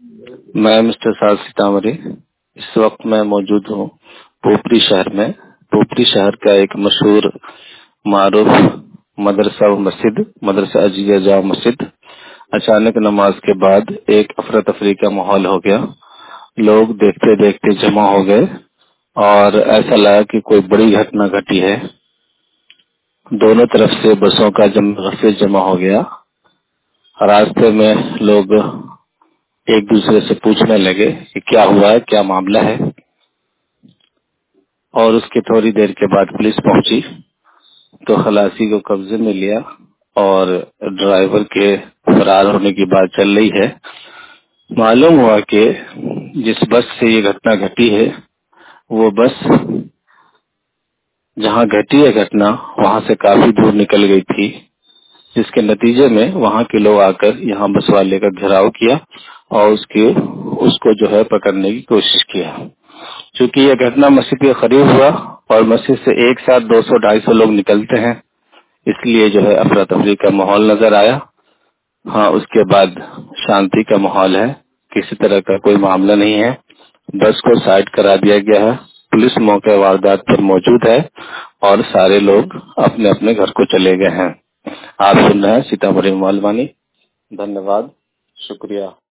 मैं मिस्टर साल सीतामढ़ी। इस वक्त मैं मौजूद हूँ पोपरी शहर में। पोपरी शहर का एक मशहूर मारूफ मदरसा व मस्जिद, मदरसा अजीजा जामा मस्जिद। अचानक नमाज के बाद एक अफरा तफरी का माहौल हो गया। लोग देखते देखते जमा हो गए और ऐसा लगा कि कोई बड़ी घटना घटी है। दोनों तरफ से बसों का रफे जमा हो गया। रास्ते में लोग एक दूसरे से पूछने लगे कि क्या हुआ है, क्या मामला है। और उसके थोड़ी देर के बाद पुलिस पहुंची तो खलासी को कब्जे में लिया और ड्राइवर के फरार होने की बात चल रही है। मालूम हुआ कि जिस बस से ये घटना घटी है वो बस जहां घटी है घटना वहां से काफी दूर निकल गई थी, जिसके नतीजे में वहां के लोग आकर यहाँ बस वाले का घेराव किया और उसको जो है पकड़ने की कोशिश किया। क्योंकि यह घटना मस्जिद के करीब हुआ और मस्जिद से एक साथ 200-250 लोग निकलते हैं, इसलिए जो है अफरा तफरी का माहौल नजर आया। हाँ, उसके बाद शांति का माहौल है, किसी तरह का कोई मामला नहीं है। बस को साइड करा दिया गया है। पुलिस मौके वारदात पर मौजूद है और सारे लोग अपने अपने घर को चले गए हैं। आप सुन रहे हैं सीतामढ़ी मालवानी। धन्यवाद, शुक्रिया।